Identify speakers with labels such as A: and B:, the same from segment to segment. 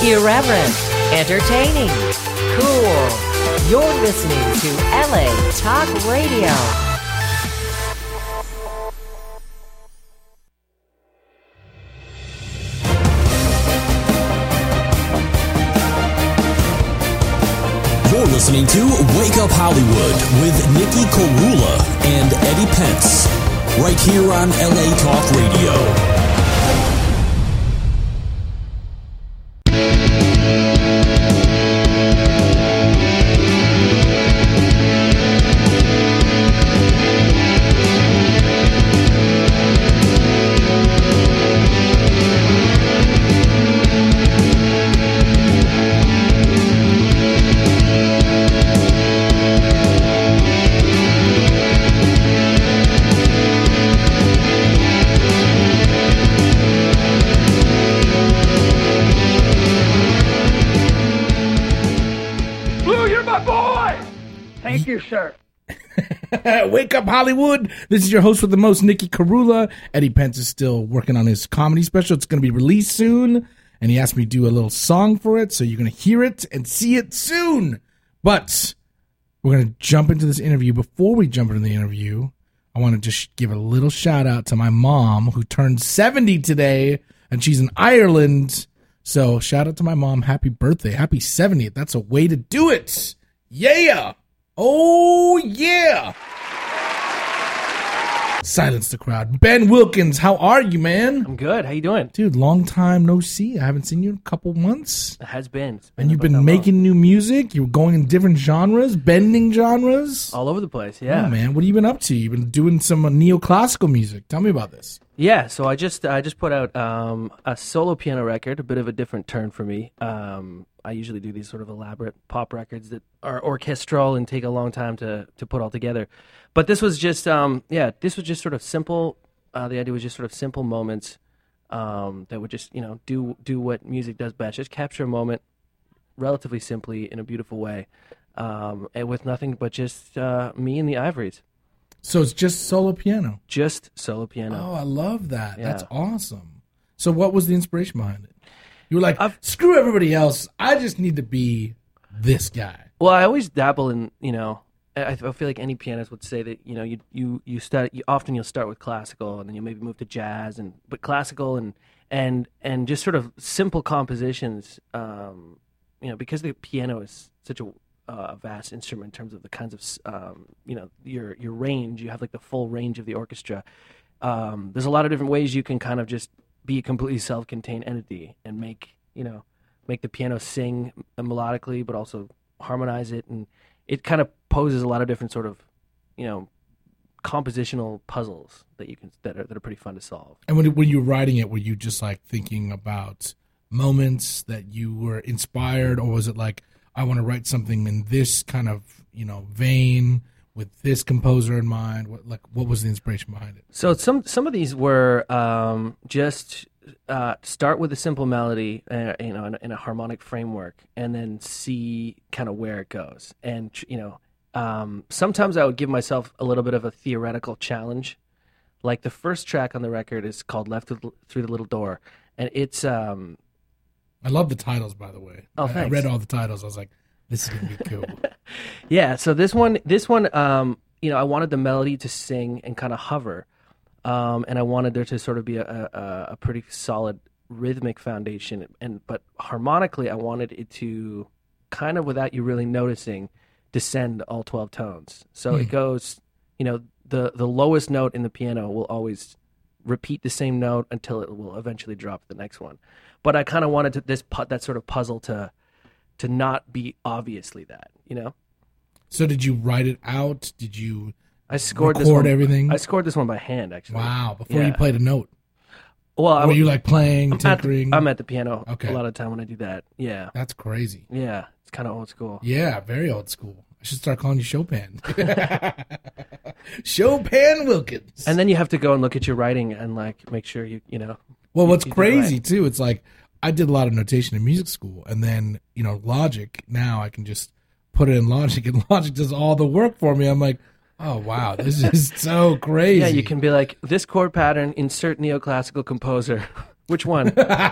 A: Irreverent, entertaining, cool. You're listening to LA Talk Radio.
B: You're listening to Wake Up Hollywood with Nikki Korula and Eddie Pence, right here on LA Talk Radio.
C: Wake Up Hollywood. This is your host with the most, Nikki Korula. Eddie Pence is still working on his comedy special. It's going to be released soon, and he asked me to do a little song for it, so you're going to hear it and see it soon. But we're going to jump into this interview. Before we jump into the interview, I want to just give a little shout out to my mom, who turned 70 today, and she's in Ireland. So shout out to my mom. Happy birthday. Happy 70th. That's a way to do it. Yeah. Oh, yeah. Silence the crowd. Ben Wilkins, how are you, man?
D: I'm good. How you doing?
C: Dude, long time no see. I haven't seen you in a couple months.
D: It has been.
C: And you've been making new music. You're going in different genres, bending genres.
D: All over the place, yeah.
C: Oh, man. What have you been up to? You've been doing some neoclassical music. Tell me about this.
D: Yeah, so I just put out a solo piano record, a bit of a different turn for me. I usually do these sort of elaborate pop records that are orchestral and take a long time to put all together. But this was just, this was just sort of simple. The idea was just sort of simple moments that would just, do what music does best. Just capture a moment relatively simply in a beautiful way, and with nothing but just me and the Ivories.
C: So it's just solo piano?
D: Just solo piano.
C: Oh, I love that. Yeah. That's awesome. So what was the inspiration behind it? You were like, screw everybody else. I just need to be this guy.
D: Well, I always dabble in, I feel like any pianist would say that, you start with classical, and then you maybe move to jazz, but classical and just sort of simple compositions, because the piano is such a vast instrument in terms of the kinds of, your range. You have like the full range of the orchestra. There's a lot of different ways you can kind of just be a completely self-contained entity and make the piano sing melodically, but also harmonize it, and it kind of poses a lot of different sort of, compositional puzzles that are pretty fun to solve. And
C: when you were writing it, were you just like thinking about moments that you were inspired, or was it like, I want to write something in this kind of vein with this composer in mind? What was the inspiration behind it?
D: So some of these were just start with a simple melody, in a harmonic framework, and then see kind of where it goes. And sometimes I would give myself a little bit of a theoretical challenge. Like the first track on the record is called "Left Through the Little Door," and it's.
C: I love the titles, by the way.
D: Oh, thanks.
C: I read all the titles. I was like, this is gonna be cool.
D: Yeah. So this one, I wanted the melody to sing and kind of hover, and I wanted there to sort of be a pretty solid rhythmic foundation, but harmonically, I wanted it to kind of, without you really noticing, descend all 12 tones. So it goes, the lowest note in the piano will always repeat the same note until it will eventually drop the next one. But I kind of wanted that sort of puzzle to not be obviously that,
C: So did you write it out? Did you
D: record
C: everything?
D: I scored this one by hand, actually.
C: Wow, before you played a note.
D: Well,
C: were you like playing, tinkering?
D: I'm at the piano a lot of the time when I do that. Yeah.
C: That's crazy.
D: Yeah, it's kind of old school.
C: Yeah, very old school. I should start calling you Chopin. Chopin Wilkins.
D: And then you have to go and look at your writing and like make sure you.
C: Well, what's crazy too, it's like I did a lot of notation in music school, and then Logic. Now I can just put it in Logic, and Logic does all the work for me. I'm like, oh wow, this is so crazy.
D: Yeah, you can be like, this chord pattern, insert neoclassical composer, Which one?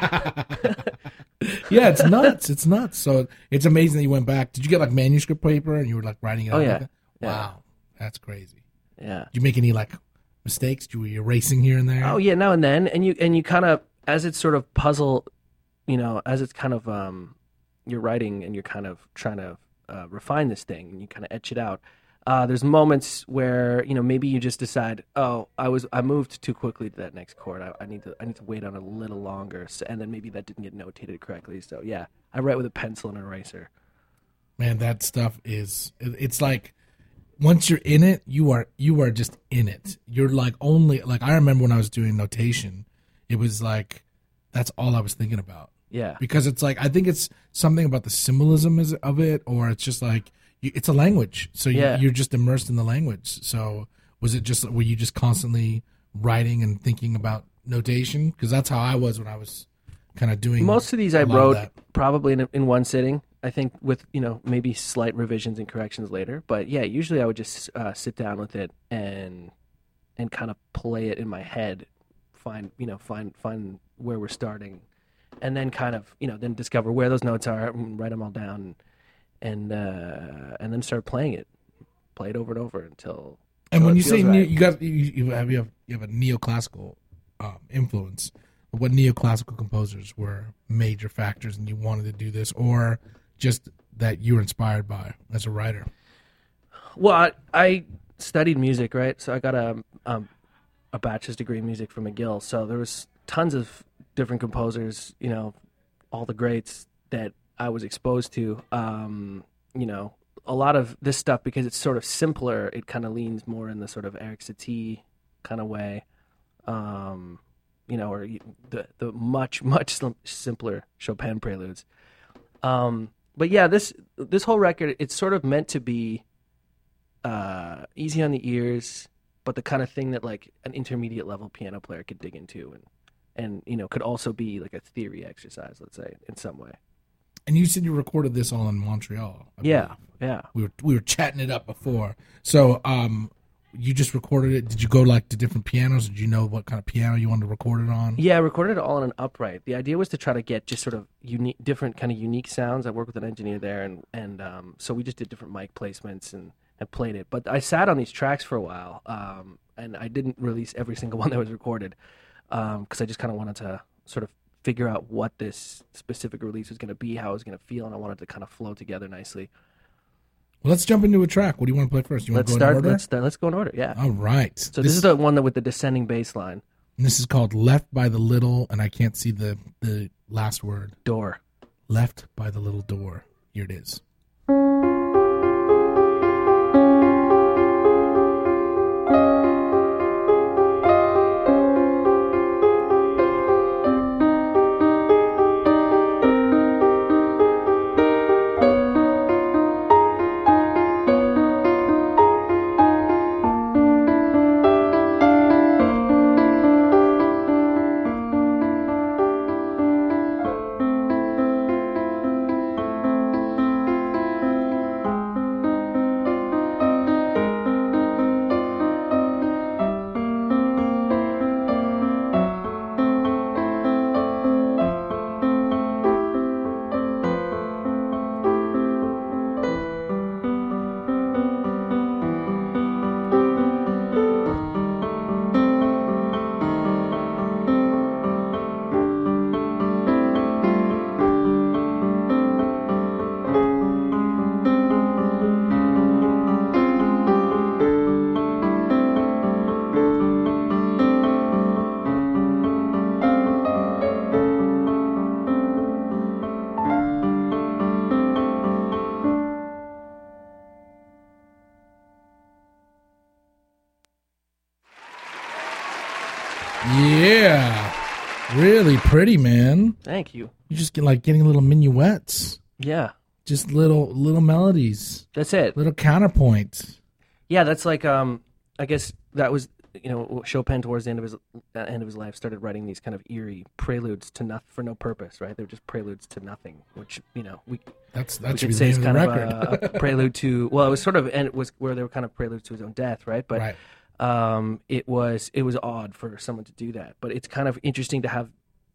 C: Yeah, it's nuts. It's nuts. So it's amazing that you went back. Did you get like manuscript paper and you were like writing it out?
D: Yeah.
C: Like that?
D: Yeah.
C: Wow, that's crazy.
D: Yeah.
C: Did you make any like mistakes? Were you erasing here and there?
D: Oh yeah, now and then, and you kind of, as it's sort of puzzle, as it's kind of you're writing and you're kind of trying to refine this thing and you kind of etch it out. There's moments where maybe you just decide, I moved too quickly to that next chord. I need to wait on a little longer, and then maybe that didn't get notated correctly. So yeah, I write with a pencil and an eraser.
C: Man, that stuff it's like once you're in it, you are just in it. You're like I remember when I was doing notation, it was like that's all I was thinking about.
D: Yeah,
C: because it's like I think it's something about the symbolism of it, or it's just like. It's a language, so you're just immersed in the language. So were you just constantly writing and thinking about notation? Because that's how I was when I was kind of doing.
D: Most of these I wrote probably in one sitting. I think with maybe slight revisions and corrections later. But yeah, usually I would just sit down with it and kind of play it in my head, find where we're starting, and then kind of then discover where those notes are, and write them all down. And then start playing it, play it over and over until.
C: And when you say
D: right.
C: you have a neoclassical influence, what neoclassical composers were major factors, and you wanted to do this, or just that you were inspired by as a writer?
D: Well, I studied music, right? So I got a bachelor's degree in music from McGill. So there was tons of different composers, all the greats that I was exposed to, a lot of this stuff, because it's sort of simpler, it kind of leans more in the sort of Eric Satie kind of way, or the much simpler Chopin preludes. But yeah, this whole record, it's sort of meant to be easy on the ears, but the kind of thing that like an intermediate level piano player could dig into, and could also be like a theory exercise, let's say, in some way.
C: And you said you recorded this all in Montreal.
D: Yeah.
C: We were chatting it up before. So, you just recorded it. Did you go like to different pianos? Did you know what kind of piano you wanted to record it on?
D: Yeah, I recorded it all on an upright. The idea was to try to get just sort of different kind of unique sounds. I worked with an engineer there, and so we just did different mic placements and played it. But I sat on these tracks for a while, and I didn't release every single one that was recorded because I just kind of wanted to sort of figure out what this specific release was going to be, how it was going to feel, and I wanted to kind of flow together nicely.
C: Well, let's jump into a track. What do you want to play first? You want to go in order?
D: Let's go in order, yeah.
C: All right.
D: So this is the one with the descending bass line.
C: And this is called Left by the Little, and I can't see the last word.
D: Door.
C: Left by the Little Door. Here it is. Yeah. Really pretty, man.
D: Thank you.
C: You just get like getting little minuets.
D: Yeah.
C: Just little melodies.
D: That's it.
C: Little counterpoints.
D: Yeah, that's like I guess that was Chopin towards the end of his life started writing these kind of eerie preludes to for no purpose, right? They were just preludes to nothing, which we
C: that's
D: could say is kind of a prelude to, well, it was sort of, and it was where they were kind of preludes to his own death, right? But
C: right.
D: it was odd for someone to do that, but it's kind of interesting to have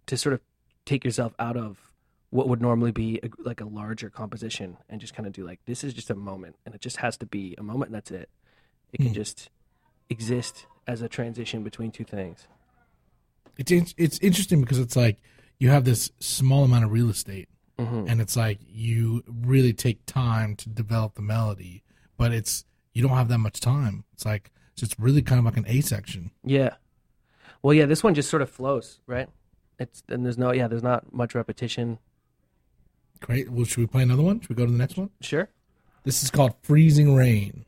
D: to sort of take yourself out of what would normally be like a larger composition and just kind of do like, this is just a moment, and it just has to be a moment, and that's it. It can just exist as a transition between two things.
C: It's interesting because it's like you have this small amount of real estate, and it's like you really take time to develop the melody, but you don't have that much time. It's like it's really kind of like an A section.
D: Yeah. Well, yeah, this one just sort of flows, right? There's not much repetition.
C: Great. Well, should we play another one? Should we go to the next one?
D: Sure.
C: This is called Freezing Rain.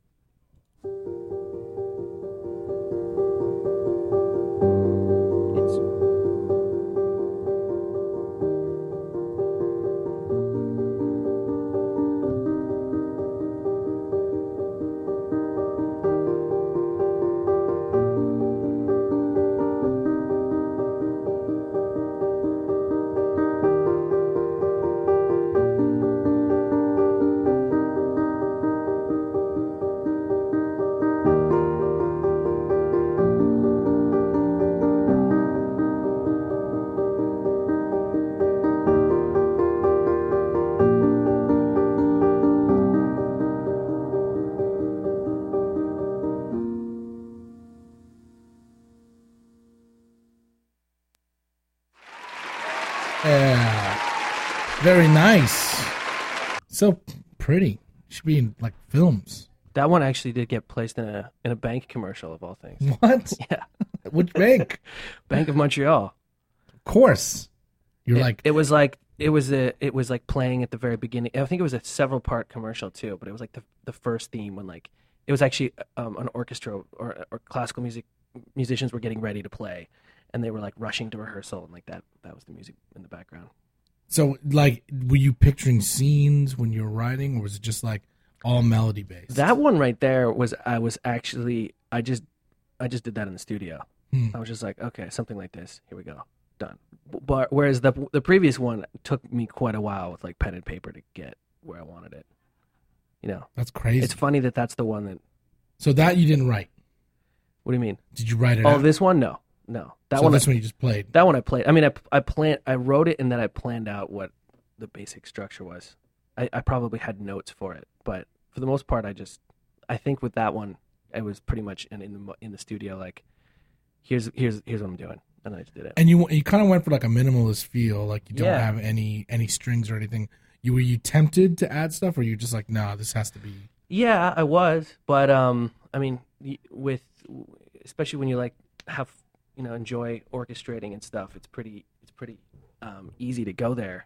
C: Yeah. Very nice. So pretty. Should be in like films.
D: That one actually did get placed in a bank commercial of all things.
C: What?
D: Yeah.
C: Which bank?
D: Bank of Montreal.
C: Of course.
D: It was like playing at the very beginning. I think it was a several part commercial too, but it was like the first theme when like it was actually an orchestra or classical musicians were getting ready to play, and they were like rushing to rehearsal, and like that was the music in the background. So
C: like, were you picturing scenes when you were writing, or was it just like all melody based?
D: That one right there was I just did that in the studio. I was just like, okay, something like this. Here we go. Done. But whereas the previous one took me quite a while with like pen and paper to get where I wanted it. You know,
C: that's crazy.
D: It's funny that that's the one that.
C: So that you didn't write.
D: What do you mean?
C: Did you write it?
D: Oh, this one? No. That one.
C: This one you just played.
D: That one I played. I mean, I wrote it and then I planned out what the basic structure was. I probably had notes for it, but for the most part, I think with that one, I was pretty much in the studio like, here's what I'm doing. And I just did it.
C: And you kind of went for like a minimalist feel, like you don't have any strings or anything. Were you tempted to add stuff, or you just like, nah, this has to be?
D: Yeah, I was, but I mean, especially when you like have enjoy orchestrating and stuff, it's pretty easy to go there.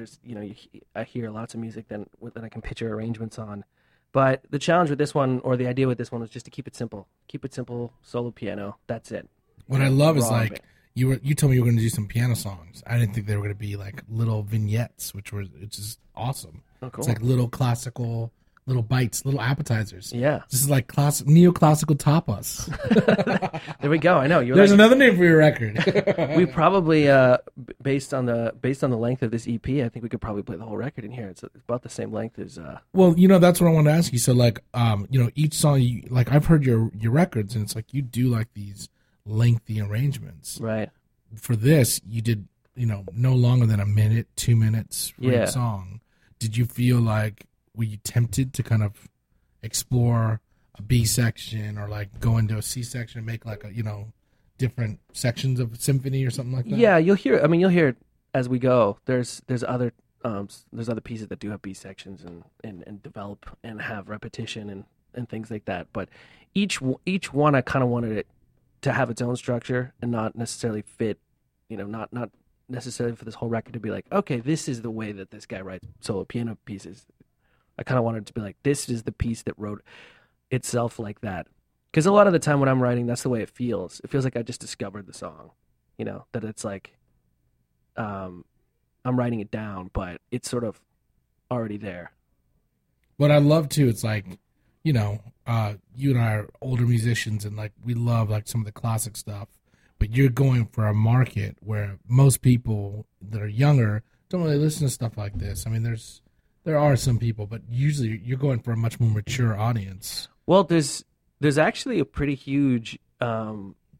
D: I hear lots of music that I can picture arrangements on. But the challenge with this one, or the idea with this one, was just to keep it simple. Keep it simple, solo piano. That's it.
C: What I love is like. You told me you were going to do some piano songs. I didn't think they were going to be like little vignettes, which is awesome. Oh, cool. It's like little classical, little bites, little appetizers.
D: Yeah,
C: this is like neoclassical tapas.
D: There we go. I know.
C: There's another name for your record.
D: We probably, based on the length of this EP, I think we could probably play the whole record in here. It's about the same length as.
C: Well, that's what I wanted to ask you. So, like, each song, like I've heard your records, and it's like you do like these lengthy arrangements.
D: Right.
C: For this, you did, no longer than a minute, 2 minutes for each song. Did you feel like, were you tempted to kind of explore a B section or like go into a C section and make like a, different sections of a symphony or something like that?
D: Yeah, you'll hear it as we go. There's other pieces that do have B sections and develop and have repetition and things like that. But each one I kind of wanted it to have its own structure and not necessarily fit, not necessarily for this whole record to be like, okay, this is the way that this guy writes solo piano pieces. I kind of wanted it to be like, this is the piece that wrote itself like that. Because a lot of the time when I'm writing, that's the way it feels. It feels like I just discovered the song, that it's like, I'm writing it down, but it's sort of already there.
C: What I love too, it's like, you and I are older musicians, and like we love like some of the classic stuff, but you're going for a market where most people that are younger don't really listen to stuff like this. I mean, there are some people, but usually you're going for a much more mature audience.
D: Well, there's actually a pretty huge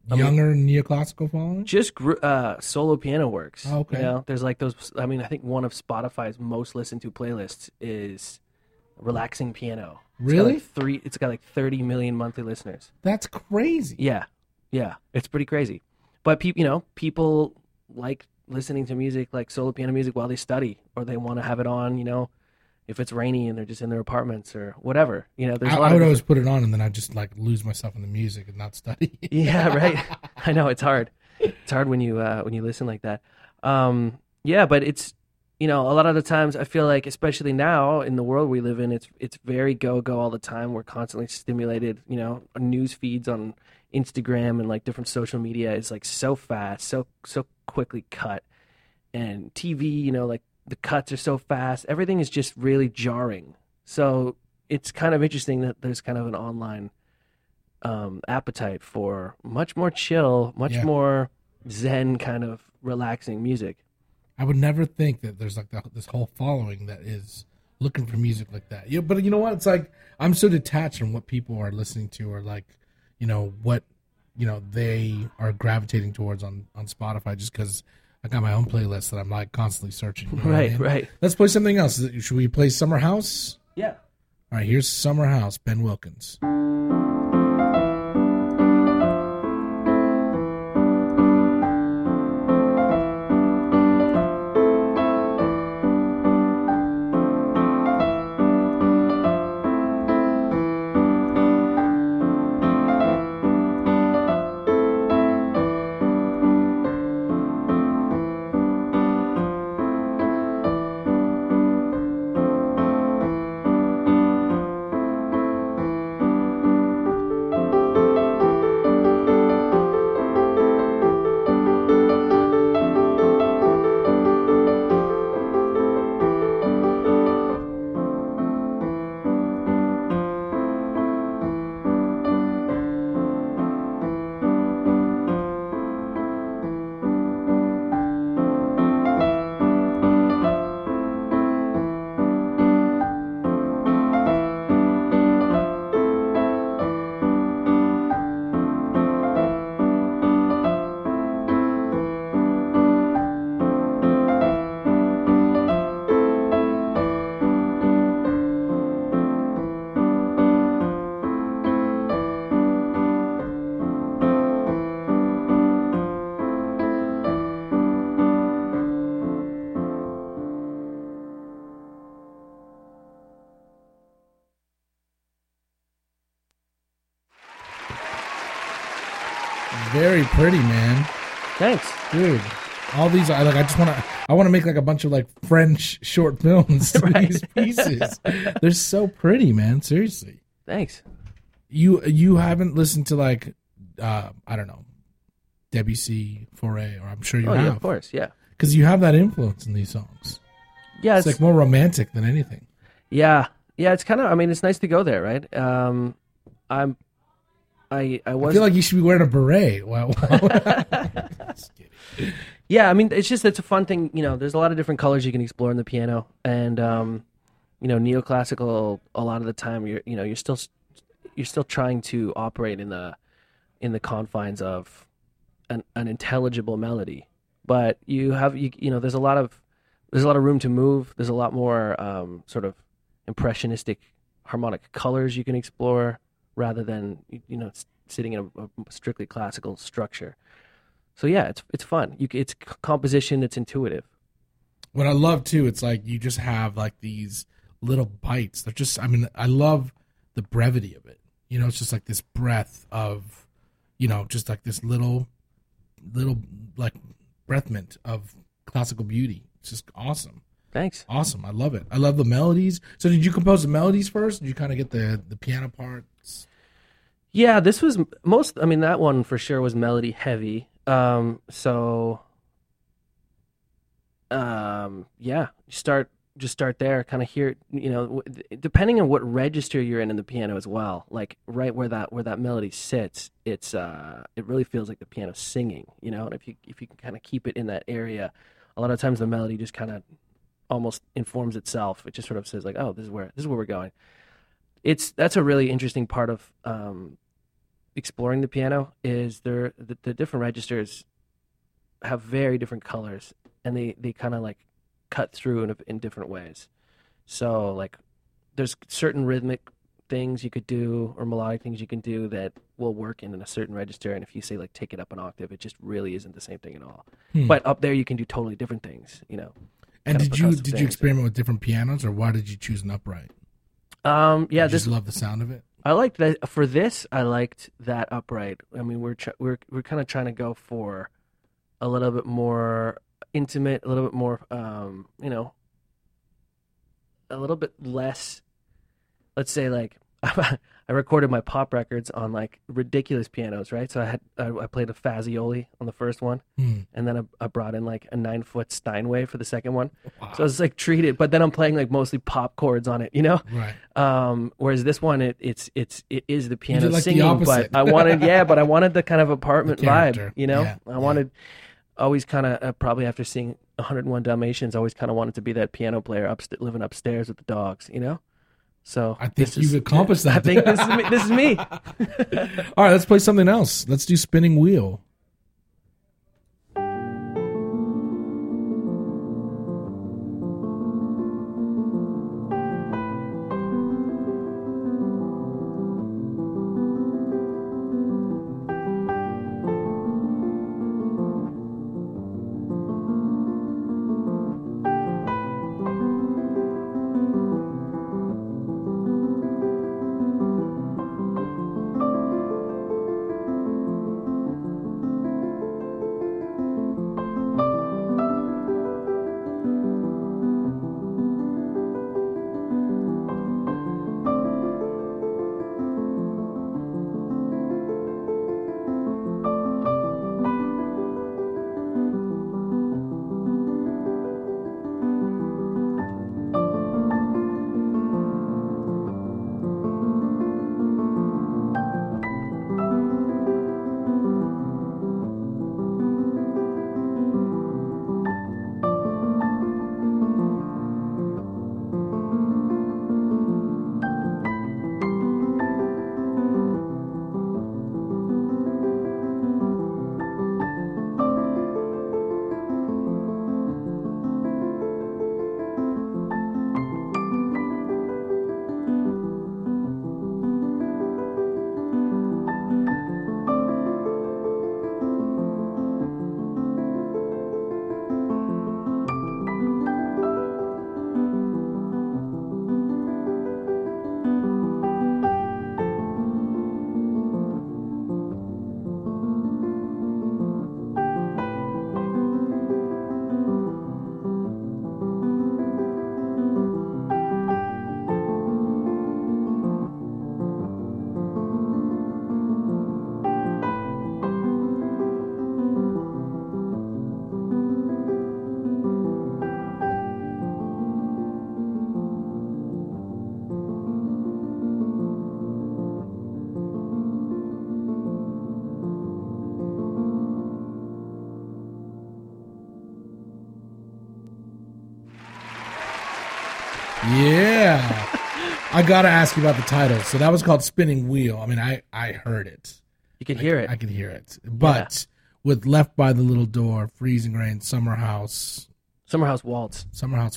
C: younger neoclassical following?
D: Just solo piano works.
C: Oh, okay.
D: You know, there's like those. I mean, I think one of Spotify's most listened to playlists is relaxing piano.
C: Really?
D: It's got like 30 million monthly listeners.
C: That's crazy.
D: Yeah, it's pretty crazy. But people like listening to music, like solo piano music, while they study, or they want to have it on. You know, if it's rainy and they're just in their apartments or whatever. You know, there's a lot.
C: I would
D: of
C: always put it on, and then I just like lose myself in the music and not study.
D: Yeah, right. I know it's hard. It's hard when you listen like that. Yeah, but it's a lot of the times I feel like, especially now in the world we live in, it's very go all the time. We're constantly stimulated. You know, news feeds on Instagram and like different social media is like so fast, so quickly cut, and TV. You know, like the cuts are so fast. Everything is just really jarring. So it's kind of interesting that there's kind of an online appetite for much more chill, much more zen kind of relaxing music.
C: I would never think that there's like this whole following that is looking for music like that. Yeah, but you know what? It's like I'm so detached from what people are listening to, or like, what they are gravitating towards on Spotify, just because I got my own playlist that I'm like constantly searching. You know what I mean?
D: Right.
C: Let's play something else. Should we play Summer House?
D: Yeah.
C: All right, here's Summer House, Ben Wilkins. Very pretty, man.
D: Thanks,
C: dude. All these, I want to make like a bunch of like French short films to these pieces. They're so pretty, man. Seriously.
D: Thanks.
C: You haven't listened to like I don't know, Debussy, Fauré, or I'm sure you have.
D: Yeah, of course, yeah.
C: Because you have that influence in these songs.
D: Yeah,
C: it's like more romantic than anything.
D: Yeah. It's kind of. I mean, it's nice to go there, right? I
C: feel like you should be wearing a beret. Wow. Just kidding.
D: Yeah, I mean, it's a fun thing. You know, there's a lot of different colors you can explore in the piano, and neoclassical. A lot of the time, you're still trying to operate in the confines of an intelligible melody, but there's a lot of room to move. There's a lot more sort of impressionistic harmonic colors you can explore, rather than sitting in a strictly classical structure. So yeah, it's fun. It's composition. It's intuitive.
C: What I love too, it's like you just have like these little bites. They're just. I mean, I love the brevity of it. It's just like this breath of, just like this little like breath mint of classical beauty. It's just awesome.
D: Thanks.
C: Awesome. I love it. I love the melodies. So did you compose the melodies first? Did you kind of get the piano parts?
D: Yeah, this was that one for sure was melody heavy. Yeah, start there, kind of hear it, depending on what register you're in the piano as well. Like right where that melody sits, it really feels like the piano's singing, and if you can kind of keep it in that area, a lot of times the melody just kind of almost informs itself. It just sort of says like, oh, this is where we're going. That's a really interesting part of exploring the piano is the different registers have very different colors, and they kind of like cut through in different ways. So like there's certain rhythmic things you could do or melodic things you can do that will work in a certain register, and if you say like take it up an octave, it just really isn't the same thing at all. But up there you can do totally different things, you know.
C: And did you experiment with different pianos, or why did you choose an upright?
D: Yeah,
C: you just love the sound of it.
D: I liked that for this. I liked that upright. I mean, we're kind of trying to go for a little bit more intimate, a little bit more, you know, a little bit less. Let's say like I recorded my pop records on like ridiculous pianos, right? So I played a Fazioli on the first one, and then I brought in like a 9-foot Steinway for the second one. Wow. So I was like treated, but then I'm playing like mostly pop chords on it, you know?
C: Right.
D: Whereas this one, it is the piano
C: like
D: singing, but I wanted the kind of apartment vibe, you know?
C: Yeah.
D: I wanted always kind of probably after seeing 101 Dalmatians, always kind of wanted to be that piano player living upstairs with the dogs, you know? So
C: I think you've accomplished that.
D: I think this is me.
C: All right, let's play something else. Let's do Spinning Wheel. Yeah. I got to ask you about the title. So that was called Spinning Wheel. I mean, I heard it.
D: You could hear it.
C: I could hear it. But with Left by the Little Door, Freezing Rain, Summer House
D: Waltz.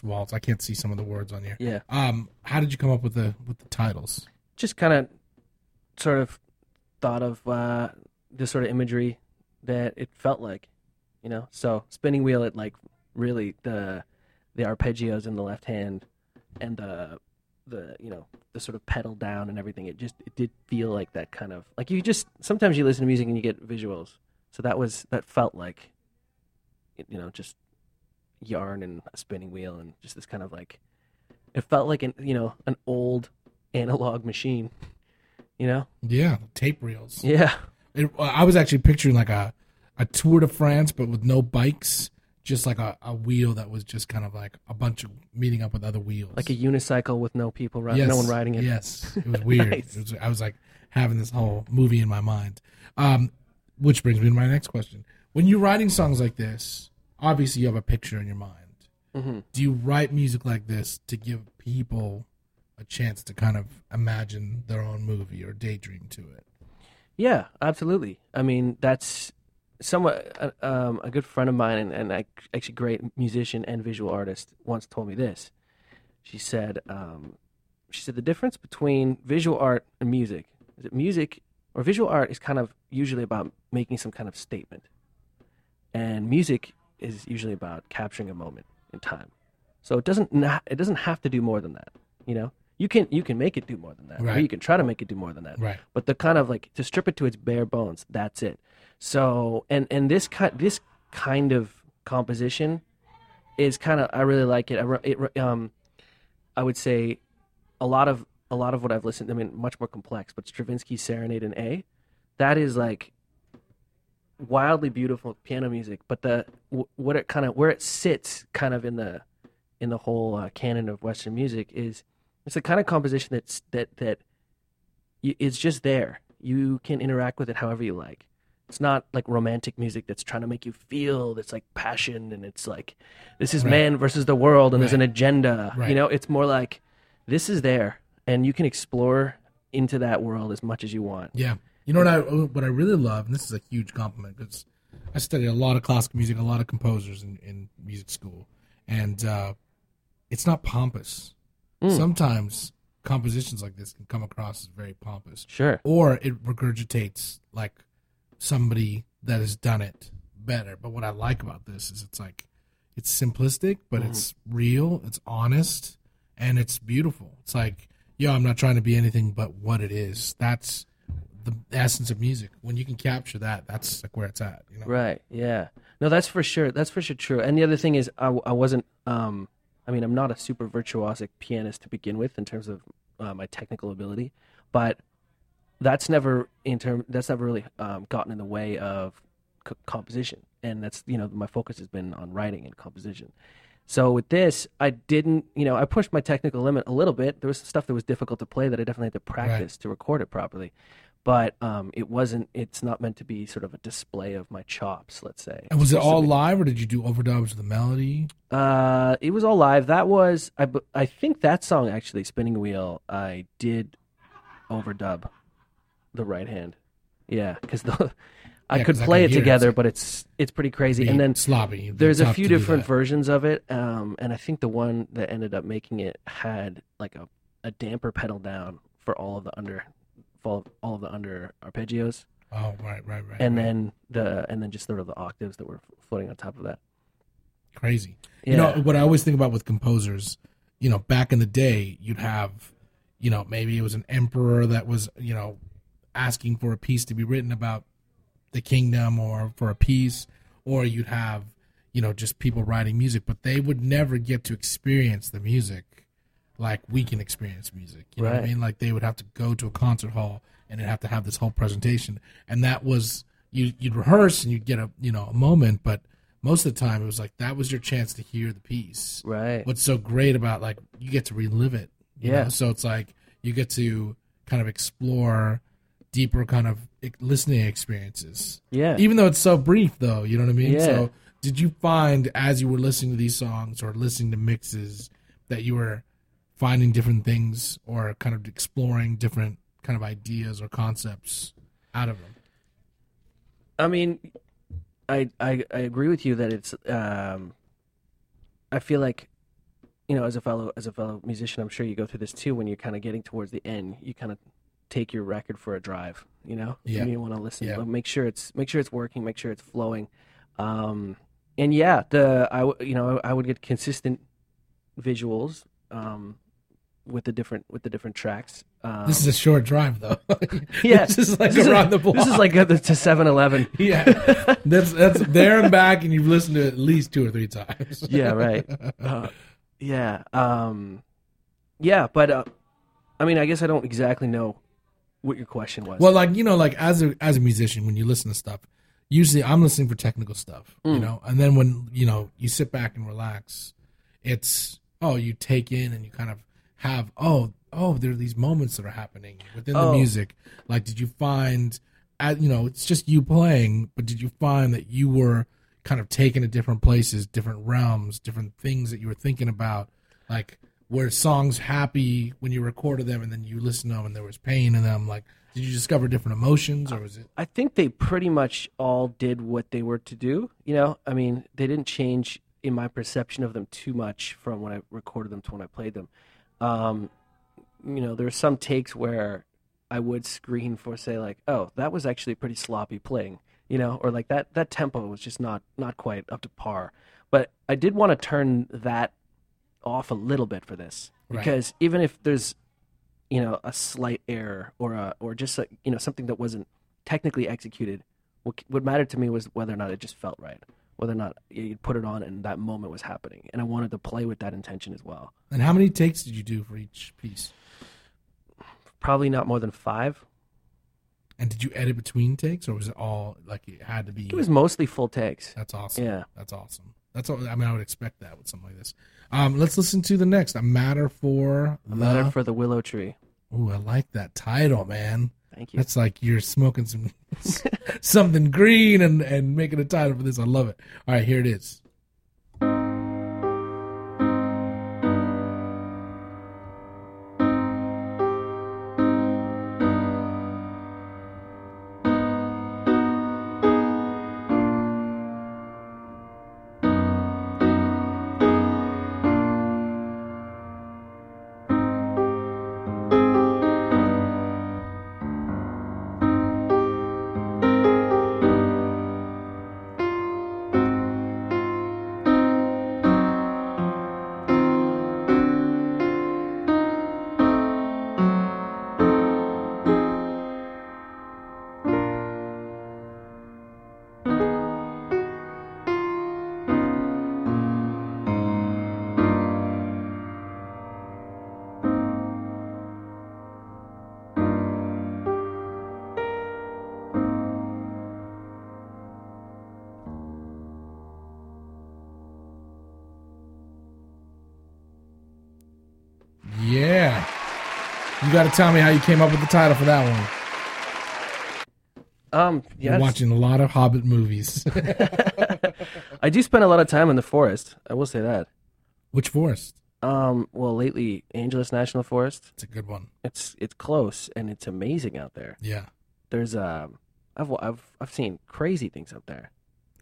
C: I can't see some of the words on here.
D: Yeah.
C: How did you come up with the titles?
D: Just kind of sort of thought of this sort of imagery that it felt like, you know. So Spinning Wheel, it like really the arpeggios in the left hand and the you know, the sort of pedal down and everything. It did feel like that kind of like sometimes you listen to music and you get visuals. So that felt like, you know, just yarn and a spinning wheel and just this kind of like, it felt like an old analog machine, you know?
C: Yeah, tape reels.
D: Yeah.
C: I was actually picturing like a Tour de France, but with no bikes, just like a wheel that was just kind of like a bunch of meeting up with other wheels.
D: Like a unicycle with no people riding, no one riding it.
C: Yes, it was weird.
D: Nice.
C: I was like having this whole movie in my mind. Which brings me to my next question. When you're writing songs like this, obviously you have a picture in your mind.
D: Mm-hmm.
C: Do you write music like this to give people a chance to kind of imagine their own movie or daydream to it?
D: Yeah, absolutely. I mean, that's somewhat a good friend of mine and actually great musician and visual artist once told me this. She said the difference between visual art and music is that music or visual art is kind of usually about making some kind of statement, and music is usually about capturing a moment in time. So it doesn't have to do more than that. You know, you can make it do more than that,
C: Right.
D: or you can try to make it do more than that.
C: Right.
D: But the kind of like to strip it to its bare bones, that's it. So and this kind of composition is kind of, I really like it. I would say a lot of what I've listened, I mean, much more complex, but Stravinsky's Serenade in A, that is like wildly beautiful piano music. But where it sits kind of in the whole canon of Western music is it's the kind of composition that it's just there. You can interact with it however you like. It's not like romantic music that's trying to make you feel this like passion and it's like this is
C: Right.
D: man versus the world and there's
C: Right.
D: an agenda.
C: Right.
D: You know, it's more like this is there and you can explore into that world as much as you want.
C: Yeah. You know what I really love, and this is a huge compliment because I studied a lot of classical music, a lot of composers in music school, and it's not pompous. Sometimes compositions like this can come across as very pompous.
D: Sure.
C: Or it regurgitates like somebody that has done it better. But what I like about this is it's like it's simplistic, but it's real, it's honest, and it's beautiful. It's like, yo, I'm not trying to be anything but what it is. That's the essence of music. When you can capture that, that's like where it's at. You know?
D: Right. Yeah. No, that's for sure. That's for sure true. And the other thing is, I wasn't. I mean, I'm not a super virtuosic pianist to begin with in terms of my technical ability, but that's never really gotten in the way of composition. And that's my focus has been on writing and composition. So with this, I didn't. I pushed my technical limit a little bit. There was stuff that was difficult to play that I definitely had to practice to record it properly. But it's not meant to be sort of a display of my chops, let's say.
C: And was it all live, or did you do overdubs of the melody?
D: It was all live. That was, I think that song actually, Spinning Wheel, I did overdub the right hand. Yeah, because I could
C: 'cause I
D: play
C: can
D: it
C: hear it.
D: together, but it's pretty crazy. And then
C: sloppy.
D: there's a
C: Tough
D: few
C: to do
D: different
C: that.
D: versions of it, and I think the one that ended up making it had like a damper pedal down for all of the under arpeggios,
C: Oh, right.
D: and
C: right.
D: then just sort of the octaves that were floating on top of that.
C: Crazy.
D: Yeah.
C: You know, what I always think about with composers, back in the day, you'd have, maybe it was an emperor that was, asking for a piece to be written about the kingdom or for a piece, or you'd have, just people writing music, but they would never get to experience the music like we can experience music. You know what I
D: Right.
C: mean? Like they would have to go to a concert hall and it'd have to have this whole presentation. And that was, you'd rehearse and you'd get a moment, but most of the time it was like that was your chance to hear the piece.
D: Right.
C: What's so great about like you get to relive it. you
D: Yeah.
C: know? So it's like you get to kind of explore deeper kind of listening experiences.
D: Yeah.
C: Even though it's so brief though, you know what I mean?
D: Yeah.
C: So did you find as you were listening to these songs or listening to mixes that you were finding different things or kind of exploring different kind of ideas or concepts out of them?
D: I mean, I agree with you that it's. I feel like, as a fellow musician, I'm sure you go through this too. When you're kind of getting towards the end, you kind of take your record for a drive.
C: Yeah.
D: And you want to listen.
C: Yeah.
D: Make sure it's working. Make sure it's flowing. And yeah, I would get consistent visuals. With the different tracks.
C: This is a short drive though.
D: Yeah,
C: This is like around the block.
D: This is like to 7-Eleven.
C: Yeah. That's there and back, and you've listened to it at least 2 or 3 times.
D: Yeah, right. Yeah. But I mean, I guess I don't exactly know what your question was.
C: Well, like as a musician, when you listen to stuff, usually I'm listening for technical stuff, and then when you sit back and relax, it's you take in and you kind of have there are these moments that are happening within the music. Like, did you find, it's just you playing, but did you find that you were kind of taken to different places, different realms, different things that you were thinking about? Like, were songs happy when you recorded them and then you listen to them and there was pain in them? Like, Did you discover different emotions, or was it?
D: I think they pretty much all did what they were to do. You know, I mean, they didn't change in my perception of them too much from when I recorded them to when I played them. You know, there were some takes where I would screen for, say, like, oh, that was actually pretty sloppy playing, you know, or like that tempo was just not quite up to par. But I did want to turn that off a little bit for this, because even if there's, you know, a slight error or just like, you know, something that wasn't technically executed, what mattered to me was whether or not it just felt right, whether or not you'd put it on and that moment was happening, and I wanted to play with that intention as well.
C: And how many takes did you do for each piece?
D: Probably not more than 5.
C: And did you edit between takes, or was it all like it had to be?
D: It was mostly full takes.
C: That's awesome.
D: Yeah,
C: that's awesome. That's all. I mean, I would expect that with something like this. Let's listen to the next. A Matter for
D: the Willow Tree.
C: Ooh, I like that title, man.
D: Thank you.
C: That's like you're smoking some something green and making a title for this. I love it. All right, here it is. Yeah. You got to tell me how you came up with the title for that one. You're watching a lot of Hobbit movies.
D: I do spend a lot of time in the forest. I will say that.
C: Which forest?
D: Well, lately, Angeles National Forest.
C: It's a good one.
D: It's close and it's amazing out there.
C: Yeah.
D: There's I've seen crazy things out there.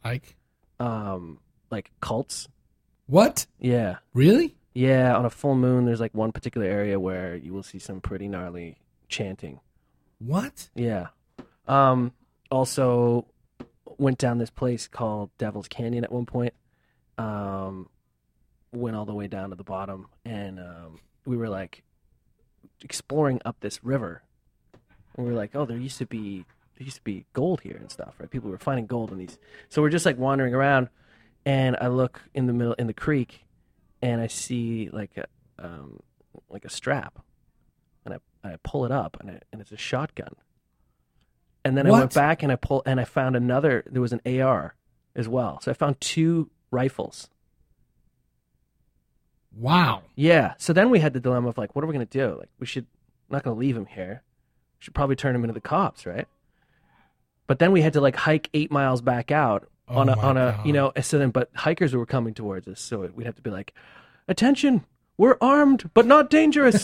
D: Like cults.
C: What?
D: Yeah.
C: Really?
D: Yeah, on a full moon, there's like one particular area where you will see some pretty gnarly chanting.
C: What?
D: Yeah. Also went down this place called Devil's Canyon at one point. Went all the way down to the bottom, and we were like exploring up this river. And we were like, oh, there used to be gold here and stuff, right? People were finding gold in these. So we're just like wandering around, and I look in the creek, and I see like a strap, and I pull it up, and it's a shotgun. And then I went back and I found another. There was an AR as well. So I found 2 rifles.
C: Wow.
D: Yeah. So then we had the dilemma of like, what are we going to do? Like, I'm not going to leave him here. We should probably turn him into the cops, right? But then we had to like hike 8 miles back out on a you know. So then, but hikers were coming towards us, so we'd have to be like, attention, we're armed but not dangerous.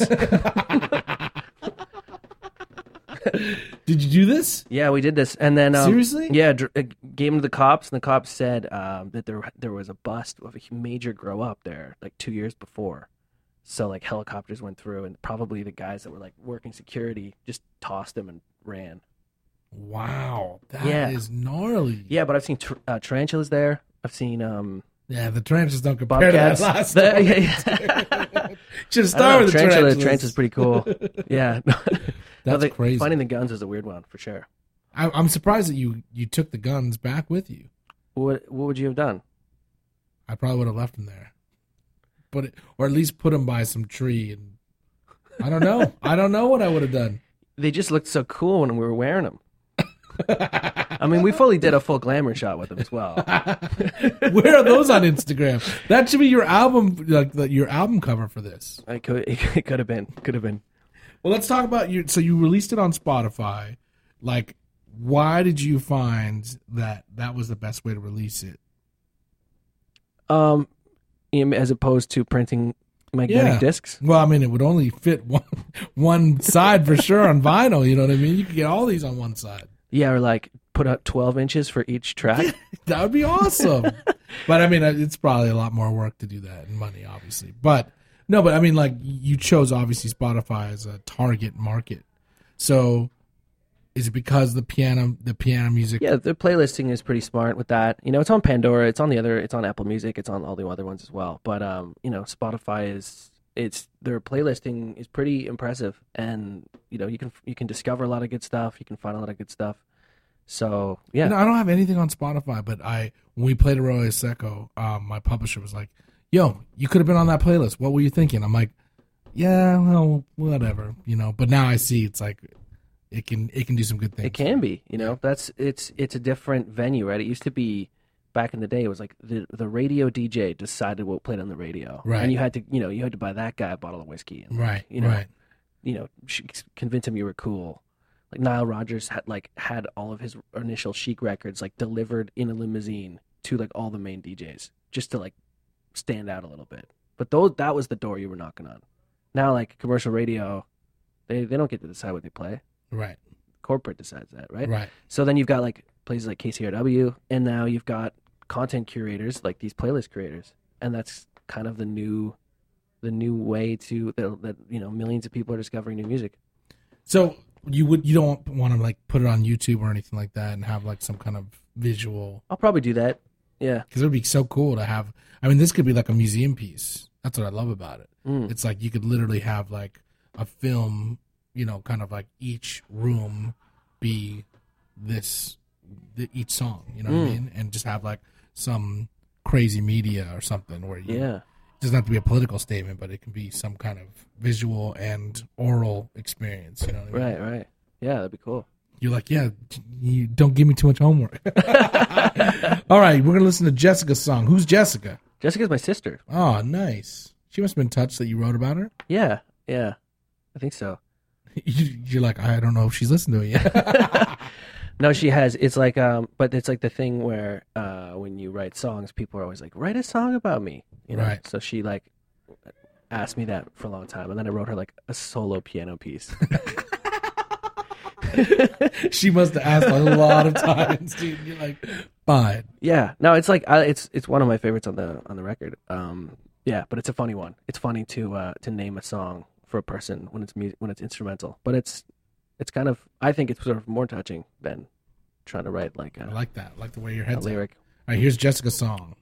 C: Did you do this?
D: Yeah, we did this, and then
C: seriously,
D: yeah, gave them to the cops, and the cops said that there was a bust of a major grow up there like 2 years before, so like helicopters went through, and probably the guys that were like working security just tossed them and ran.
C: Wow, that is gnarly.
D: Yeah, but I've seen tarantulas there. I've seen
C: yeah, the tarantulas don't compare
D: bobcats.
C: To that last one. Should start with the tarantulas.
D: Tarantula's pretty cool. Yeah.
C: That's crazy.
D: Finding the guns is a weird one, for sure.
C: I'm surprised that you took the guns back with you.
D: What would you have done?
C: I probably would have left them there. Or at least put them by some tree. And I don't know. I don't know what I would have done.
D: They just looked so cool when we were wearing them. I mean, we fully did a full glamour shot with them as well.
C: Where are those on Instagram? That should be your album, like your album cover for this.
D: It could have been. Could have been.
C: Well, let's talk about you. So you released it on Spotify. Like, why did you find that was the best way to release it?
D: As opposed to printing magnetic discs.
C: Well, I mean, it would only fit one side for sure on vinyl. You know what I mean? You could get all these on one side.
D: Yeah, or like put out 12 inches for each track.
C: That would be awesome. But I mean, it's probably a lot more work to do that and money, obviously. But no, but I mean, like you chose obviously Spotify as a target market. So is it because the piano music?
D: Yeah, the playlisting is pretty smart with that. You know, it's on Pandora, it's on Apple Music, it's on all the other ones as well. But you know, Spotify their playlisting is pretty impressive, and you know, you can discover a lot of good stuff, you can find a lot of good stuff. So yeah,
C: You know, I don't have anything on Spotify, but when we played Arroyo Seco, my publisher was like, "Yo, you could have been on that playlist. What were you thinking?" I'm like, "Yeah, well, whatever, you know." But now I see it's like it can do some good things.
D: it can be. You know, it's a different venue, right? It used to be back in the day. It was like the radio DJ decided what played on the radio,
C: Right.
D: And you had to buy that guy a bottle of whiskey, and
C: Right,
D: you know,
C: right.
D: Convince him you were cool. Like Nile Rodgers had all of his initial Chic records like delivered in a limousine to like all the main DJs just to like stand out a little bit. But that was the door you were knocking on. Now like commercial radio, they don't get to decide what they play.
C: Right,
D: Corporate decides that, right?
C: right.
D: So then you've got like places like KCRW, and now you've got content curators like these playlist creators, and that's kind of the new way that you know, millions of people are discovering new music.
C: So you don't want to like put it on YouTube or anything like that and have like some kind of visual,
D: I'll probably do that. Yeah.
C: because it would be so cool to have. I mean, this could be like a museum piece. That's what I love about it. It's like you could literally have like a film, you know, kind of like each room be each song, you know what I mean? And just have like some crazy media or something where
D: Yeah.
C: it doesn't have to be a political statement, but it can be some kind of visual and oral experience, you know what I mean?
D: Right. Yeah, that'd be cool.
C: You're like, yeah, you don't give me too much homework. All right, we're going to listen to Jessica's song. Who's Jessica?
D: Jessica's my sister.
C: Oh, nice. She must have been touched that you wrote about her.
D: Yeah. I think so.
C: You're like, I don't know if she's listened to it yet.
D: No, she has. It's like, but it's like the thing where when you write songs, people are always like, write a song about me. You know?
C: Right.
D: So she like asked me that for a long time, and then I wrote her like a solo piano piece.
C: She must have asked a lot of times, dude. You're like, fine.
D: Yeah. No, it's like it's one of my favorites on the record. Yeah, but it's a funny one. It's funny to name a song for a person when it's instrumental, but it's kind of, I think it's sort of more touching than trying to write like
C: I like that. I like the way your
D: a
C: head's at.
D: lyric.
C: All right, here's Jessica's song.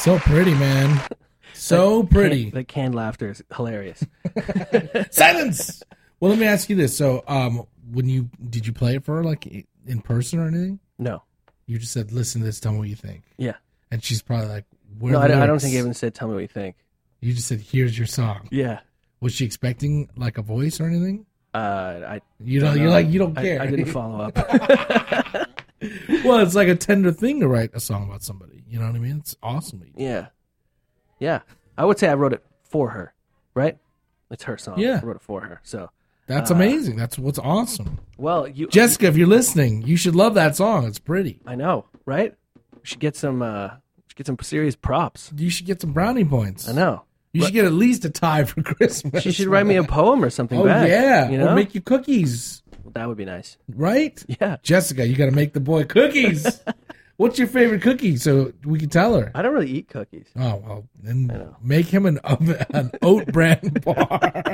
C: So pretty, man. So pretty.
D: That canned laughter is hilarious.
C: Silence. Well, let me ask you this. So, did you play it for her, like, in person or anything?
D: No.
C: You just said, listen to this, tell me what you think.
D: Yeah.
C: And she's probably like,
D: No, I don't think I even said, tell me what you think.
C: You just said, here's your song.
D: Yeah.
C: Was she expecting, like, a voice or anything? You don't care.
D: I didn't follow up.
C: Well, it's like a tender thing to write a song about somebody. You know what I mean? It's awesome.
D: Yeah. Yeah. I would say I wrote it for her, right? It's her song.
C: Yeah.
D: I wrote it for her. So
C: that's amazing. That's what's awesome.
D: well,
C: Jessica, if you're listening, you should love that song. It's pretty.
D: I know, right? We should get some serious props.
C: You should get some brownie points.
D: I know.
C: You should get at least a tie for Christmas.
D: She should write me a poem or something
C: Oh,
D: back.
C: yeah.
D: You know?
C: Or make you cookies.
D: That would be nice.
C: Right?
D: Yeah.
C: Jessica, you got to make the boy cookies. What's your favorite cookie so we can tell her?
D: I don't really eat cookies.
C: Oh, well, then make him an oat bran bar.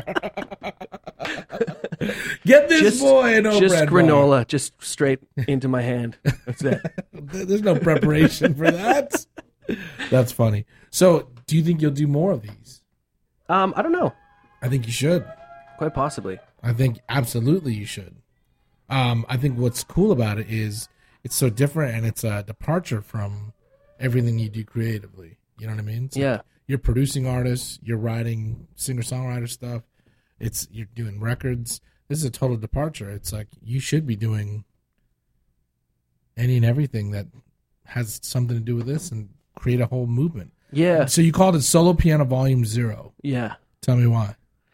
C: Get this boy an oat
D: Just
C: bran
D: granola,
C: bar.
D: just straight into my hand. That's it.
C: There's no preparation for that. That's funny. So, do you think you'll do more of these?
D: I don't know.
C: I think you should.
D: Quite possibly.
C: I think absolutely you should. I think what's cool about it is it's so different and it's a departure from everything you do creatively. You know what I mean? It's
D: Yeah.
C: like you're producing artists, you're writing singer-songwriter stuff. You're doing records. This is a total departure. It's like you should be doing any and everything that has something to do with this and create a whole movement.
D: Yeah.
C: So you called it Solo Piano Volume 0.
D: Yeah.
C: Tell me why.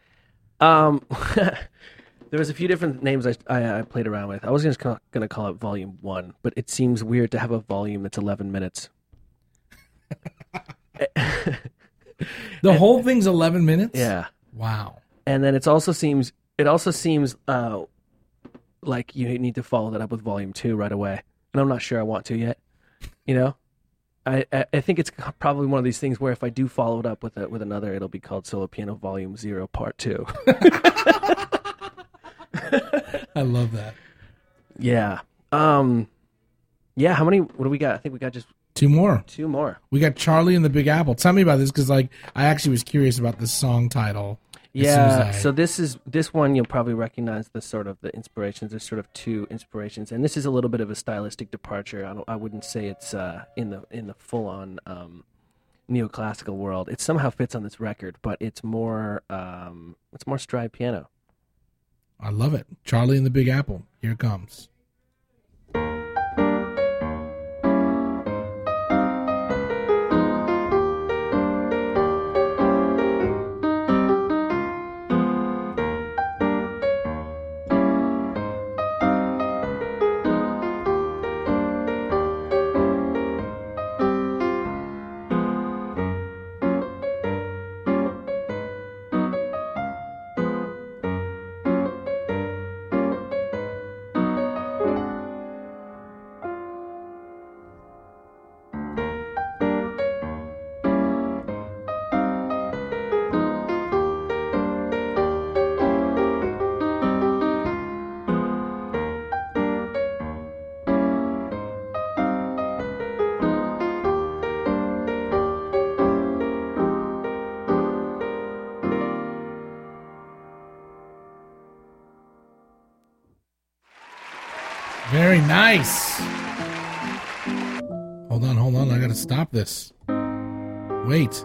D: There was a few different names I played around with. I was just going to call it Volume 1, but it seems weird to have a volume that's 11 minutes.
C: The whole thing's 11 minutes?
D: Yeah.
C: Wow.
D: And then it also seems like you need to follow that up with Volume 2 right away. And I'm not sure I want to yet. You know? I think it's probably one of these things where if I do follow it up with another, it'll be called Solo Piano Volume 0 Part 2.
C: I love that.
D: Yeah. Yeah, what do we got? I think we got just
C: Two more. We got Charlie and the Big Apple. Tell me about this because, like, I actually was curious about this song title.
D: Yeah, so this one you'll probably recognize the inspirations. There's sort of two inspirations, and this is a little bit of a stylistic departure. I wouldn't say it's in the full on neoclassical world. It somehow fits on this record, but it's more stride piano.
C: I love it. Charlie and the Big Apple. Here it comes. Very nice. Hold on. I gotta stop this. Wait.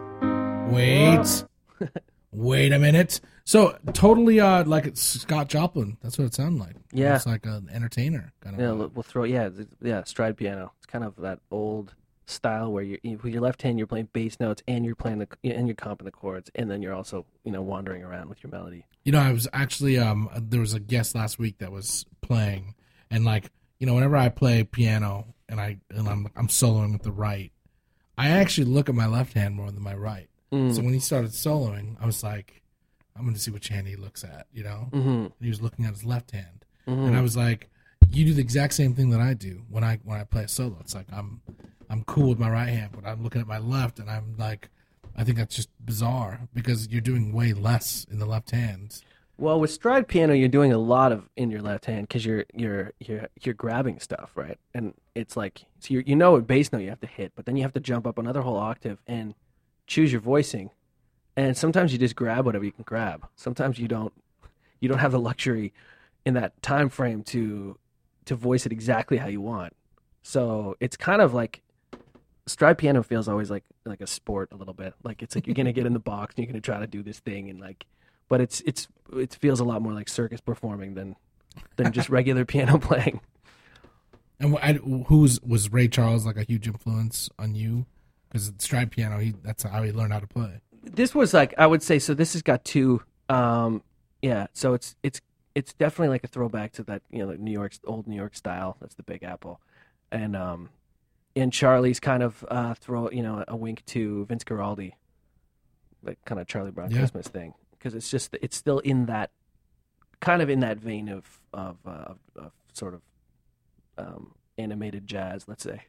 C: Wait a minute. So totally like it's Scott Joplin. That's what it sounded like.
D: Yeah.
C: It's like an entertainer kind of.
D: Yeah, we'll throw stride piano. It's kind of that old style where with your left hand you're playing bass notes and you're playing and you're comping the chords, and then you're also wandering around with your melody.
C: I was actually there was a guest last week that was playing, and whenever I play piano and I'm soloing with the right, I actually look at my left hand more than my right. So when he started soloing, I was like, I'm going to see which hand he looks at,
D: Mm-hmm.
C: And he was looking at his left hand, and I was like, you do the exact same thing that I do when I play a solo. It's like I'm cool with my right hand, but I'm looking at my left, and I'm like, I think that's just bizarre because you're doing way less in the left hand.
D: Well, with stride piano, you're doing a lot of in your left hand because you're grabbing stuff, right? And it's like so you know what bass note you have to hit, but then you have to jump up another whole octave and choose your voicing. And sometimes you just grab whatever you can grab. Sometimes you don't have the luxury in that time frame to voice it exactly how you want. So it's kind of like stride piano feels always like a sport a little bit. Like it's like you're gonna get in the box and you're gonna try to do this thing and like, but it feels a lot more like circus performing than just regular piano playing.
C: And was Ray Charles like a huge influence on you? Because stride piano, that's how he learned how to play.
D: This was like I would say so. This has got two, yeah. So it's definitely like a throwback to that like old New York style. That's the Big Apple, and Charlie's kind of throw a wink to Vince Guaraldi, like kind of Charlie Brown Christmas thing, because it's still in that kind of in that vein of sort of animated jazz, let's say.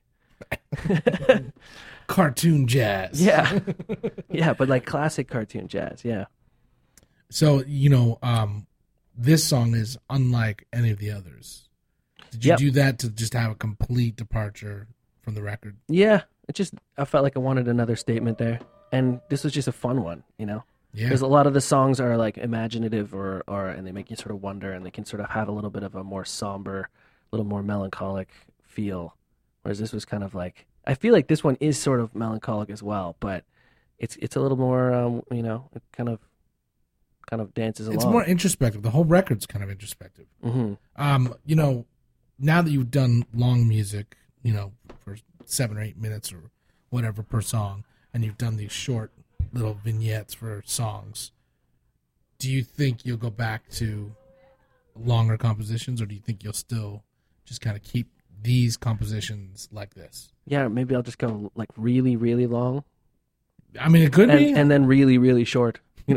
C: Cartoon jazz.
D: Yeah. Yeah, but like classic cartoon jazz, yeah.
C: So, this song is unlike any of the others. Did you do that to just have a complete departure from the record?
D: Yeah, I felt like I wanted another statement there. And this was just a fun one, Yeah. Because a lot of the songs are like imaginative and they make you sort of wonder, and they can sort of have a little bit of a more somber, a little more melancholic feel. Whereas this was kind of like, I feel like this one is sort of melancholic as well, but it's a little more, it kind of dances along.
C: It's more introspective. The whole record's kind of introspective.
D: Mm-hmm.
C: Now that you've done long music, for 7 or 8 minutes or whatever per song, and you've done these short little vignettes for songs, do you think you'll go back to longer compositions, or do you think you'll still just kind of keep these compositions like this?
D: Yeah, maybe I'll just go like really, really long.
C: I mean, it could be.
D: And then really, really short,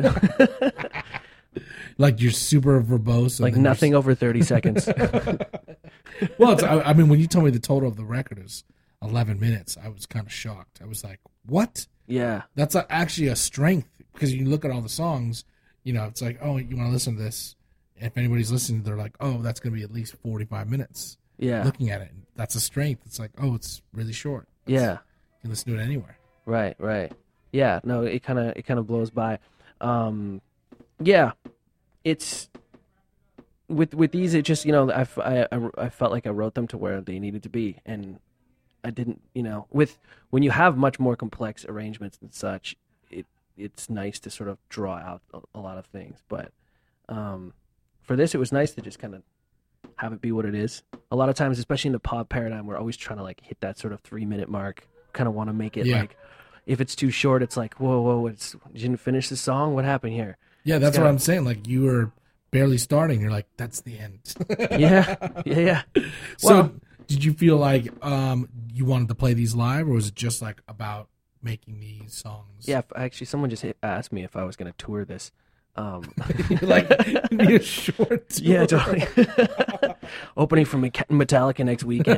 C: Like you're super verbose.
D: Like nothing over 30 seconds.
C: Well, I mean, when you told me the total of the record is 11 minutes, I was kind of shocked. I was like, what?
D: Yeah.
C: That's actually a strength, because you look at all the songs, it's like, oh, you want to listen to this. If anybody's listening, they're like, oh, that's going to be at least 45 minutes.
D: Yeah.
C: Looking at it. That's a strength. It's like, oh, it's really short.
D: Yeah.
C: You can listen to it anywhere.
D: Right. Yeah, no, it kind of blows by. Yeah. It's with these, it just, I felt like I wrote them to where they needed to be, and I didn't, when you have much more complex arrangements and such, it's nice to sort of draw out a lot of things. But for this, it was nice to just kind of have it be what it is. A lot of times, especially in the pop paradigm, we're always trying to like hit that sort of 3-minute mark. Kind of want to make it like, if it's too short, it's like, whoa, you didn't finish the song. What happened here?
C: Yeah, that's what I'm saying. Like you were barely starting. You're like, that's the end.
D: Yeah.
C: So, did you feel like you wanted to play these live, or was it just like about making these songs?
D: Yeah, actually, someone just asked me if I was going to tour this.
C: Like a short tour.
D: Yeah, totally. Opening for Metallica next weekend.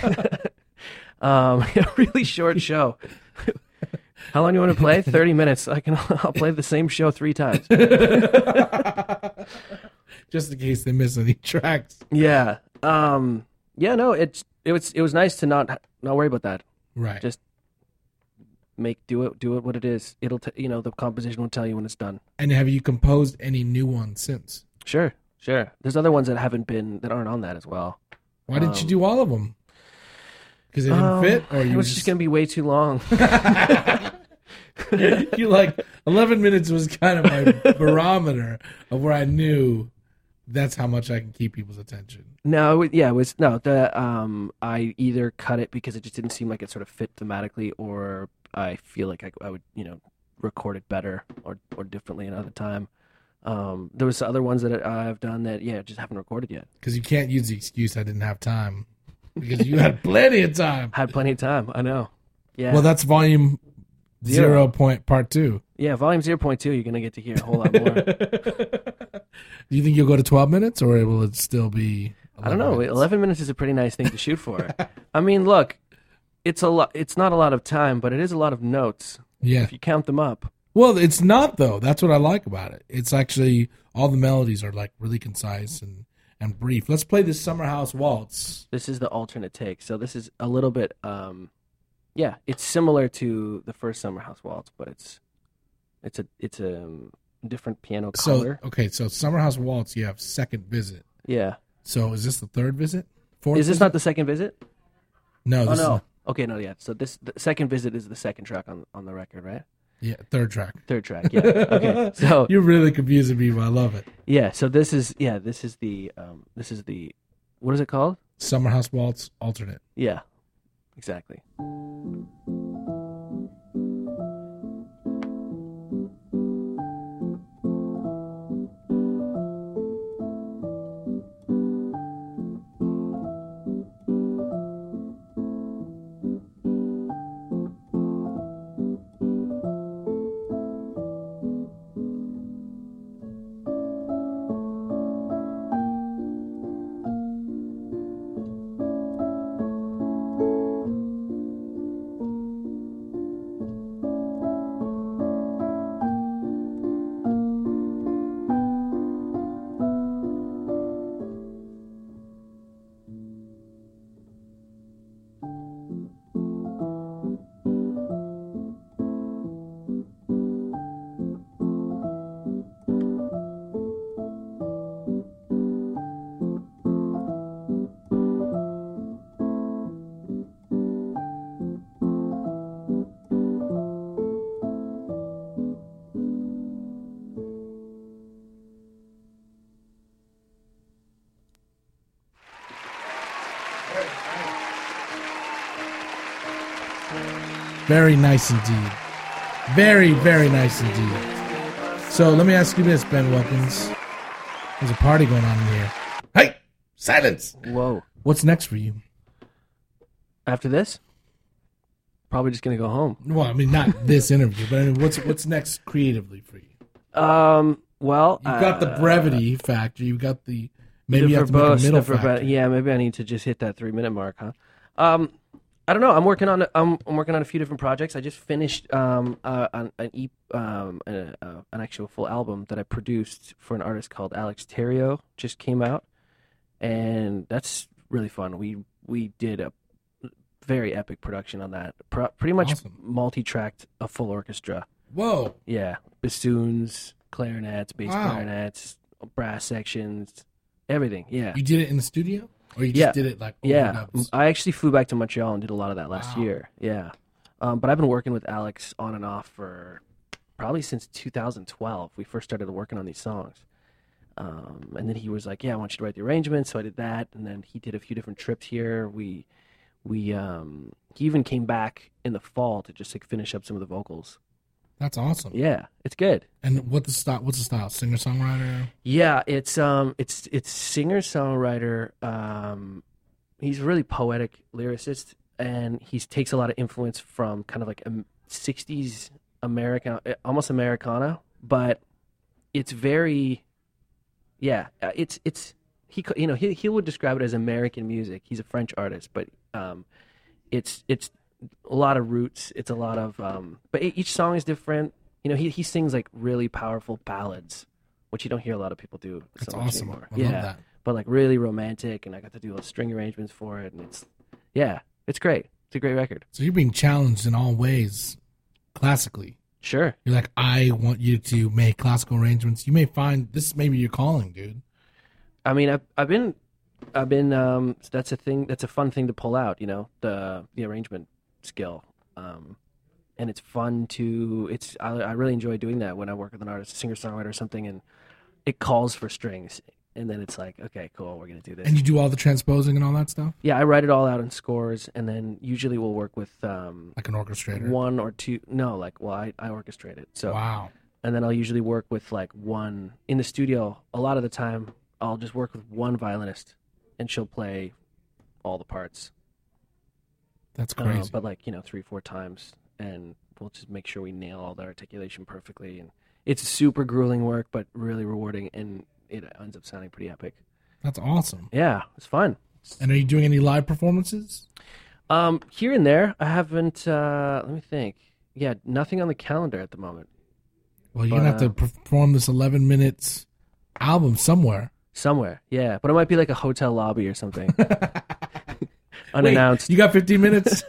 D: A really short show. How long do you want to play? 30 minutes. I'll play the same show 3 times.
C: Just in case they miss any tracks.
D: Yeah. Yeah, no, it was nice to not worry about that.
C: Right.
D: Just do it what it is. It'll the composition will tell you when it's done. And
C: have you composed any new ones since?
D: Sure. There's other ones that aren't on that as well.
C: Why didn't you do all of them? Because they didn't fit, or
D: it was just gonna be way too long.
C: You like 11 minutes was kind of my barometer of where I knew that's how much I can keep people's attention.
D: No, I either cut it because it just didn't seem like it sort of fit thematically, or I feel like I would record it better or differently another time. There was other ones that I've done that just haven't recorded yet.
C: Because you can't use the excuse I didn't have time, because you had plenty of time.
D: Had plenty of time, I know. Yeah.
C: Well, that's volume 0 part 2.
D: Yeah, volume 0.2. You're gonna get to hear a whole lot more.
C: Do you think you'll go to 12 minutes, or will it still be?
D: I don't know.
C: Minutes?
D: 11 minutes is a pretty nice thing to shoot for. I mean, look, it's a lot. It's not a lot of time, but it is a lot of notes.
C: Yeah.
D: If you count them up,
C: Well, it's not though. That's what I like about it. It's actually all the melodies are like really concise and brief. Let's play this Summer House Waltz.
D: This is the alternate take. So this is a little bit, yeah, it's similar to the first Summer House Waltz, but it's a different piano color.
C: So okay, so Summer House Waltz, you have Second Visit.
D: Yeah.
C: So is this the third visit? Fourth?
D: Is this
C: visit?
D: not the second visit?
C: No.
D: Oh
C: This
D: no.
C: Is
D: Okay, no, yeah. So the second visit is the second track on the record, right?
C: yeah, third track.
D: Third track, yeah. Okay. So
C: You're really confusing me, but I love it.
D: yeah, so this is the what is it called?
C: Summer House Waltz alternate.
D: Yeah. Exactly.
C: Very nice indeed. Very, very nice indeed. So let me ask you this, Ben Wilkins. There's a party going on in here. Hey! Silence!
D: Whoa.
C: What's next for you?
D: After this? Probably just gonna go home.
C: Well, I mean, not this interview, but I mean, what's next creatively for you?
D: Well,
C: You've got the brevity factor. You've got the maybe you have to make a middle factor.
D: yeah, maybe I need to just hit that 3-minute mark, huh? I don't know. I'm working on a few different projects. I just finished an actual full album that I produced for an artist called Alex Terrio. Just came out, and that's really fun. We did a very epic production on that. Pretty much
C: Awesome.
D: multi-tracked a full orchestra.
C: Whoa!
D: Yeah, bassoons, clarinets, bass
C: Wow.
D: clarinets, brass sections, everything. Yeah.
C: You did it in the studio, or you just
D: Yeah.
C: did it like over
D: Yeah,
C: dubs?
D: I actually flew back to Montreal and did a lot of that last
C: Wow.
D: year. Yeah, but I've been working with Alex on and off for probably since 2012. We first started working on these songs, and then he was like, "Yeah, I want you to write the arrangements." So I did that, and then he did a few different trips here. He even came back in the fall to just like finish up some of the vocals.
C: That's awesome.
D: Yeah, it's good.
C: And what's the style? Singer songwriter.
D: Yeah, it's singer songwriter. He's a really poetic lyricist, and he takes a lot of influence from kind of like a 60s American, almost Americana, but it's very, yeah, it's he would describe it as American music. He's a French artist, but it's a lot of roots. It's a lot of, but each song is different. You know, he sings like really powerful ballads, which you don't hear a lot of people do.
C: That's
D: so much
C: awesome.
D: anymore.
C: I
D: yeah,
C: love that.
D: but like really romantic, and I got to do string arrangements for it, and it's great. It's a great record.
C: So you're being challenged in all ways, classically.
D: Sure.
C: You're like, I want you to make classical arrangements. You may find this may be your calling, dude.
D: I mean, I've been. That's a thing. That's a fun thing to pull out. You know, the arrangement skill. And it's fun to. I really enjoy doing that when I work with an artist, a singer songwriter, or something, and it calls for strings, and then it's like, okay, cool, we're gonna do this.
C: And you do all the transposing and all that stuff,
D: Yeah, I write it all out in scores, and then usually we'll work with
C: like an orchestrator.
D: one or two. No, like, well, I orchestrate it. So,
C: Wow.
D: and then I'll usually work with like one in the studio. A lot of the time, I'll just work with one violinist, and she'll play all the parts.
C: That's crazy.
D: But like 3-4 times, and we'll just make sure we nail all the articulation perfectly. And it's super grueling work, but really rewarding, and it ends up sounding pretty epic.
C: That's awesome.
D: Yeah, it's fun.
C: And are you doing any live performances?
D: Here and there, I haven't. Let me think. Yeah, nothing on the calendar at the moment.
C: Well, you're going to have to perform this 11 minutes album somewhere.
D: Somewhere, yeah. But it might be like a hotel lobby or something. Unannounced.
C: Wait, you got 15 minutes?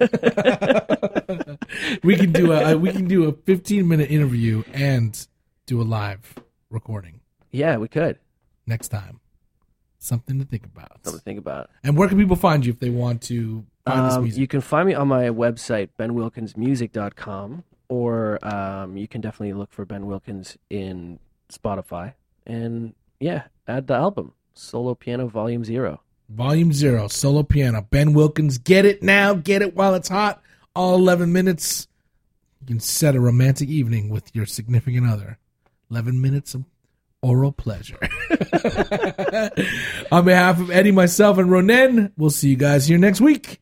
C: we can do a 15-minute interview and do a live recording.
D: Yeah, we could.
C: Next time. Something to think about.
D: Something to think about.
C: And where can people find you if they want to find this music?
D: You can find me on my website, benwilkinsmusic.com, or you can definitely look for Ben Wilkins in Spotify. And yeah, add the album, Solo Piano Volume 0.
C: Volume 0, Solo Piano. Ben Wilkins, get it now. Get it while it's hot. All 11 minutes. You can set a romantic evening with your significant other. 11 minutes of oral pleasure. On behalf of Eddie, myself, and Ronen, we'll see you guys here next week.